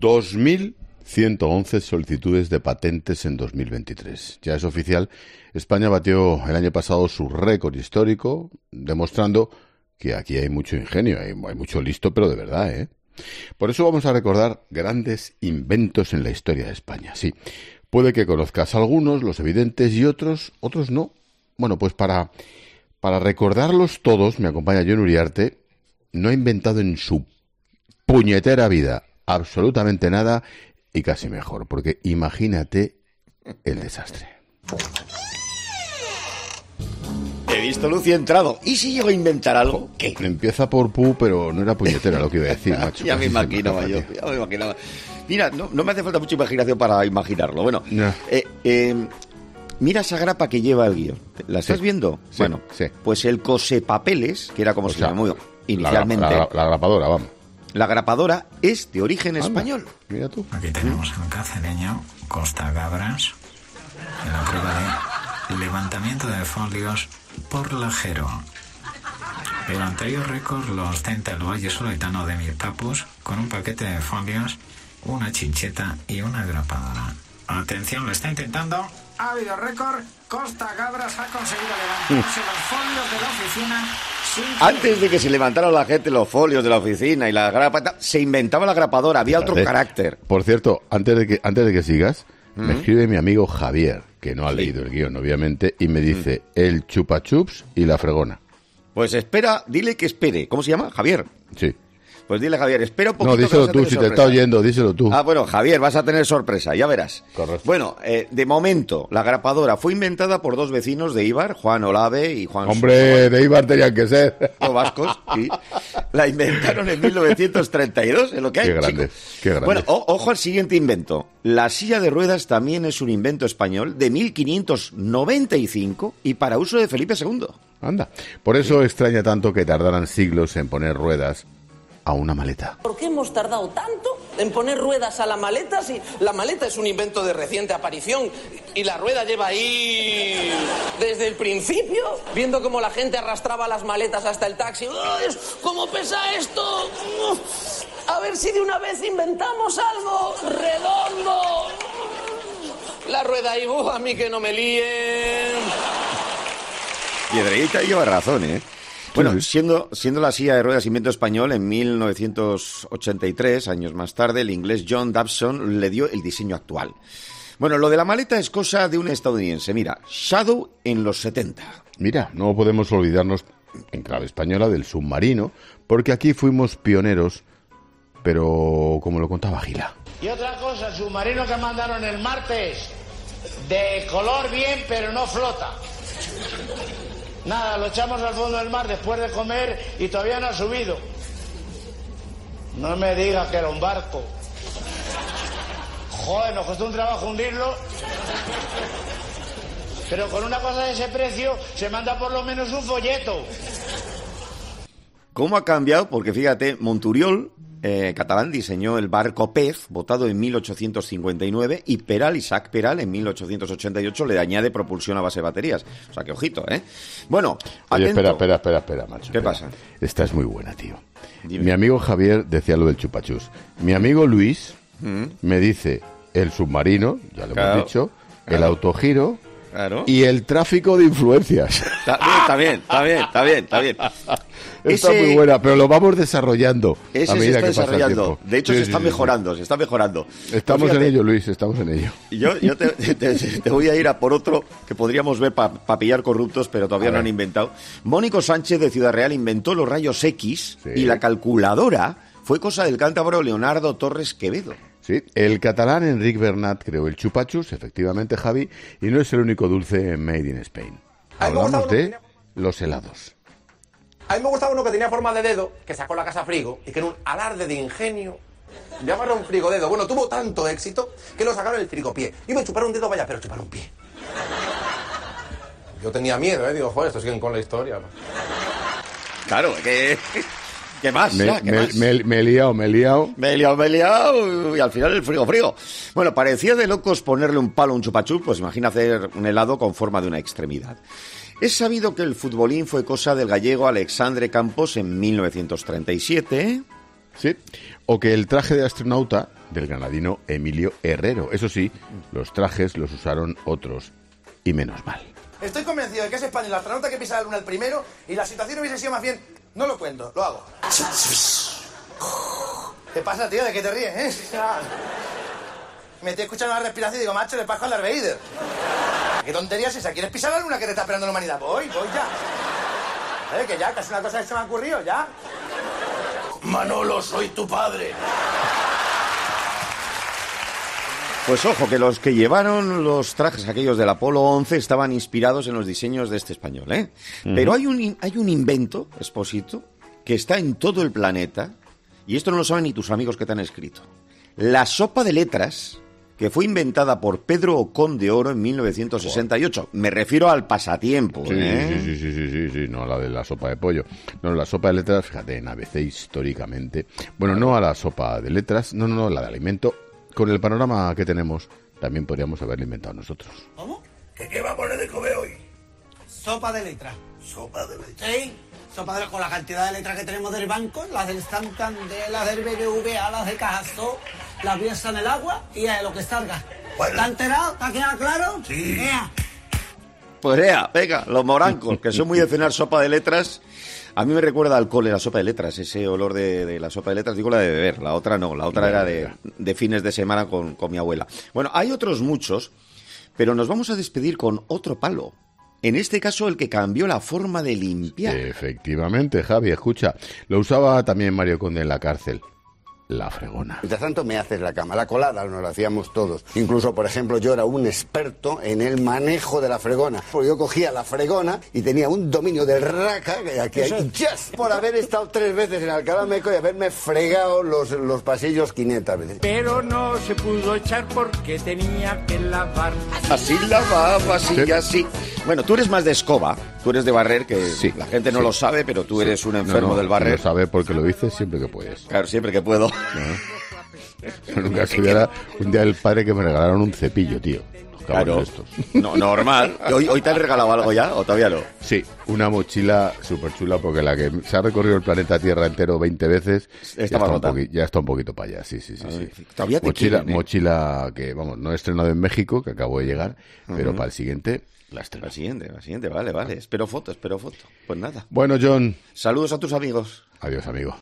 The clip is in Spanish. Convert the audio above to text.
2.111 solicitudes de patentes en 2023. Ya es oficial, España batió el año pasado su récord histórico, demostrando que aquí hay mucho ingenio, hay mucho listo, pero de verdad, ¿eh? Por eso vamos a recordar grandes inventos en la historia de España. Sí, puede que conozcas algunos, los evidentes, y otros no. Bueno, pues para recordarlos todos, me acompaña Jon Uriarte. No ha inventado en su puñetera vida absolutamente nada, y casi mejor, porque imagínate el desastre. He visto luz y he entrado. ¿Y si llego a inventar algo? ¿Qué? Empieza por pu, pero no era puñetera lo que iba a decir, macho. Ya me imaginaba yo. Mira, no me hace falta mucha imaginación para imaginarlo. Bueno, no. Mira esa grapa que lleva el guión. ¿La estás viendo? Sí, bueno, sí. Pues el cosepapeles, que era como se llamó inicialmente. La grapadora, vamos. La grapadora es de origen español. Mira tú. Aquí tenemos el cacereño Costa Gabras en la prueba de levantamiento de folios por lajero. El anterior récord lo ostenta el Valle Soletano de Mirpapus con un paquete de folios, una chincheta y una grapadora. Atención, lo está intentando. Ha habido récord. Costa Gabras ha conseguido levantarse los folios de la oficina sin... Antes de que se levantaran la gente los folios de la oficina y la grapa, se inventaba la grapadora, había otro carácter. Por cierto, antes de que sigas, me escribe mi amigo Javier, que no ha leído el guión, obviamente, y me dice el chupa chups y la fregona. Pues espera, dile que espere. ¿Cómo se llama? Javier. Sí. Pues dile, Javier, espera un poquito. No, díselo que tú, si te está oyendo, díselo tú. Ah, bueno, Javier, vas a tener sorpresa, ya verás. Correcto. Bueno, de momento, la grapadora fue inventada por dos vecinos de Eibar, Juan Olave y Juan... Hombre, de Eibar tenían que ser. Los vascos, sí. La inventaron en 1932, es lo que hay, Qué grande, chico. qué grande. Bueno, ojo al siguiente invento. La silla de ruedas también es un invento español de 1595 y para uso de Felipe II. Anda. Por eso extraña tanto que tardaran siglos en poner ruedas a una maleta. ¿Por qué hemos tardado tanto en poner ruedas a la maleta si la maleta es un invento de reciente aparición y la rueda lleva ahí desde el principio? Viendo cómo la gente arrastraba las maletas hasta el taxi. ¡Ay, cómo pesa esto! A ver si de una vez inventamos algo redondo. La rueda ahí, a mí que no me líen. Piedreita lleva razón, ¿eh? Bueno, siendo la silla de ruedas invento español, en 1983, años más tarde, el inglés John Dobson le dio el diseño actual. Bueno, lo de la maleta es cosa de un estadounidense. Mira, Shadow en los 70. Mira, no podemos olvidarnos, en clave española, del submarino, porque aquí fuimos pioneros, pero como lo contaba Gila. Y otra cosa, el submarino que mandaron el martes, de color bien, pero no flota. Nada, lo echamos al fondo del mar después de comer y todavía no ha subido. No me digas que era un barco. Joder, nos costó un trabajo hundirlo. Pero con una cosa de ese precio se manda por lo menos un folleto. ¿Cómo ha cambiado? Porque fíjate, Monturiol, catalán, diseñó el barco Pez, votado en 1859, y Isaac Peral, en 1888, le añade propulsión a base de baterías. O sea, que ojito, ¿eh? Bueno, oye, atento. espera, macho. ¿Qué pasa? Esta es muy buena, tío. Dime. Mi amigo Javier decía lo del chupachus. Mi amigo Luis me dice el submarino, ya lo hemos dicho, el autogiro... Claro. Y el tráfico de influencias. Está bien. Está muy buena, pero lo vamos desarrollando ese a medida que pasa el desarrollando. tiempo. De hecho, se está mejorando. Estamos en ello, Luis, estamos en ello. Yo te voy a ir a por otro que podríamos ver para pillar corruptos, pero todavía no han inventado. Mónico Sánchez de Ciudad Real inventó los rayos X y la calculadora fue cosa del cántabro Leonardo Torres Quevedo. Sí, el catalán Enric Bernat creó el chupachus, efectivamente, Javi, y no es el único dulce made in Spain. Hablamos de los helados. A mí me gustaba uno que tenía forma de dedo, que sacó la casa Frigo, y que en un alarde de ingenio llamaron frigodedo. Bueno, tuvo tanto éxito que lo sacaron el frigopié. Iba a chupar un dedo, vaya, pero chupar un pie. Yo tenía miedo, digo, joder, estos siguen con la historia, ¿no? Claro, que... ¿Qué más? Me he liado. Y al final el frigo. Bueno, parecía de locos ponerle un palo a un chupachú, pues imagina hacer un helado con forma de una extremidad. Es sabido que el futbolín fue cosa del gallego Alexandre Campos en 1937. Sí, o que el traje de astronauta del granadino Emilio Herrero. Eso sí, los trajes los usaron otros, y menos mal. Estoy convencido de que es español el astronauta que pisa la luna el primero y la situación hubiese sido más bien... No lo cuento, lo hago. ¿Qué pasa, tío? ¿De qué te ríes, Me estoy escuchando la respiración y digo, macho, le paso al Darth Vader. ¿Qué tontería es esa? ¿Quieres pisar la luna que te está esperando la humanidad? Voy ya. Que ya, que es una cosa que se me ha ocurrido, ya. Manolo, soy tu padre. Pues ojo, que los que llevaron los trajes aquellos del Apolo 11 estaban inspirados en los diseños de este español, ¿eh? Pero hay un invento, Expósito, que está en todo el planeta, y esto no lo saben ni tus amigos que te han escrito. La sopa de letras, que fue inventada por Pedro Ocón de Oro en 1968. Me refiero al pasatiempo, ¿eh? Sí, no a la de la sopa de pollo. No, la sopa de letras, fíjate, en ABC históricamente. Bueno, no a la sopa de letras, no, la de alimento. Con el panorama que tenemos, también podríamos haberlo inventado nosotros. ¿Cómo? ¿Qué va a poner de comer hoy? Sopa de letras. Sopa de leche. Sí, sopa de... Con la cantidad de letras que tenemos del banco, las del Santander, las del BBVA, las de Cajasol, las piensa en el agua y a lo que salga. Bueno. ¿Está enterado? ¿Está quedado claro? Sí. Pues venga, los morancos, que son muy de cenar sopa de letras. A mí me recuerda al cole la sopa de letras, ese olor de la sopa de letras, digo la de beber, la otra no, la otra era de fines de semana con mi abuela. Bueno, hay otros muchos, pero nos vamos a despedir con otro palo. En este caso, el que cambió la forma de limpiar. Efectivamente, Javi, escucha, lo usaba también Mario Conde en la cárcel. La fregona. Mientras tanto me haces la cama. La colada nos la hacíamos todos. Incluso, por ejemplo, yo era un experto en el manejo de la fregona. Porque yo cogía la fregona y tenía un dominio de raca que aquí hay por haber estado 3 veces en Alcalá Meco y haberme fregado los pasillos 500 veces. Pero no se pudo echar porque tenía que lavar. Así lavaba, así. Bueno, tú eres más de escoba, tú eres de barrer, que sí, la gente no lo sabe, pero tú eres un enfermo del barrer. Lo sabe porque lo dices siempre que puedes. Claro, siempre que puedo. Nunca estuviera un día el padre que me regalaron un cepillo, tío. Claro, estos. No, normal. ¿Hoy te han regalado algo ya o todavía no? Sí, una mochila súper chula porque la que se ha recorrido el planeta Tierra entero 20 veces ya está un poquito para allá, sí. Todavía te quieren, ¿eh? Mochila que, vamos, no he estrenado en México, que acabo de llegar, pero para el siguiente la estreno. La siguiente, vale. Espero foto. Pues nada. Bueno, John. Saludos a tus amigos. Adiós, amigo.